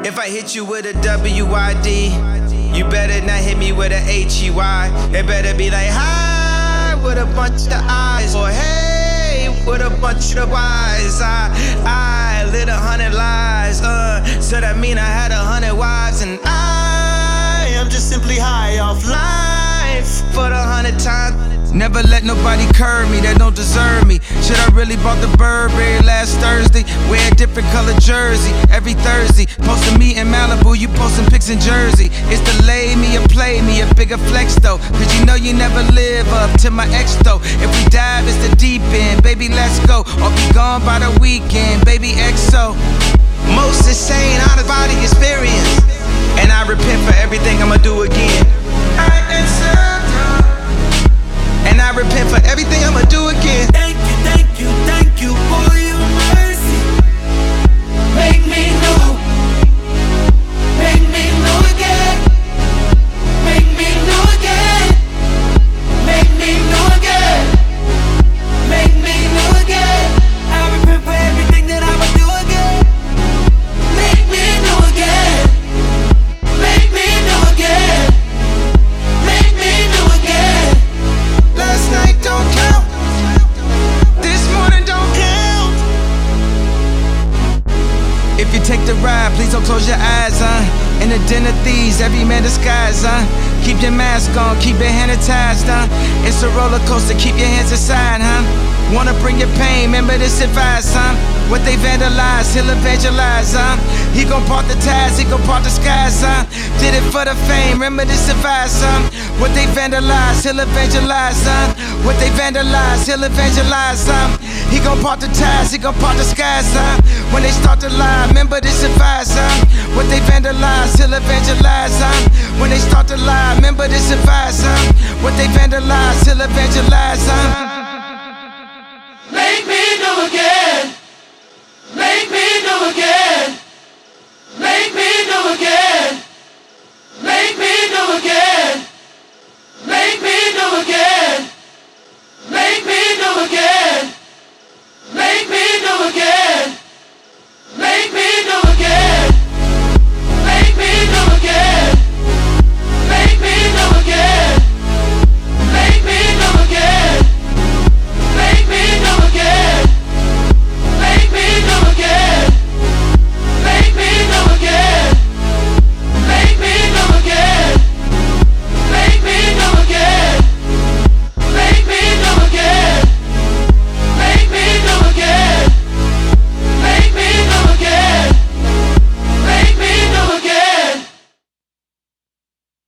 If I hit you with a W-I-D, you better not hit me with a H-E-Y. It better be like hi with a bunch of eyes, or hey with a bunch of Y's. I lit 100 lies, so that mean I had 100 wives, and I am just simply high off life for the 100 times. Never let nobody curb me that don't deserve me. Shit, I really bought the Burberry last Thursday. Wear a different color jersey every Thursday. Posting me in Malibu, you posting pics in Jersey. It's the lay me or play me, a bigger flex though. Cause you know you never live up to my ex though. If we dive, it's the deep end, baby, let's go. Or be gone by the weekend, baby, XO. Most insane out of body experience, and I repent for everything I'ma do again. And I repent for everything I'ma do again. Thank you for your mercy. Make me new. Make me new again. Make me new again. Make me new again. Make me new again. I repent for everything that I'ma do again. Make me new again. Make me new again. Make me new again. Last night don't count, this morning don't count. If you take the ride, please don't close your eyes, In the den of thieves, every man disguised, Keep your mask on, keep your hand attached, It's a roller coaster, keep your hands aside, Wanna bring your pain, remember this advice, What they vandalize, he'll evangelize, He gon' part the ties, he gon' part the skies, Did it for the fame, remember this advice, What they vandalize, he'll evangelize, What they vandalize, he'll evangelize, He gon' part the ties, he gon' part the skies, When they start to lie, remember this advice, What they vandalize, he'll evangelize, When they start to lie, remember this advice, What they vandalize, he'll evangelize, Make me new again. Make me new again.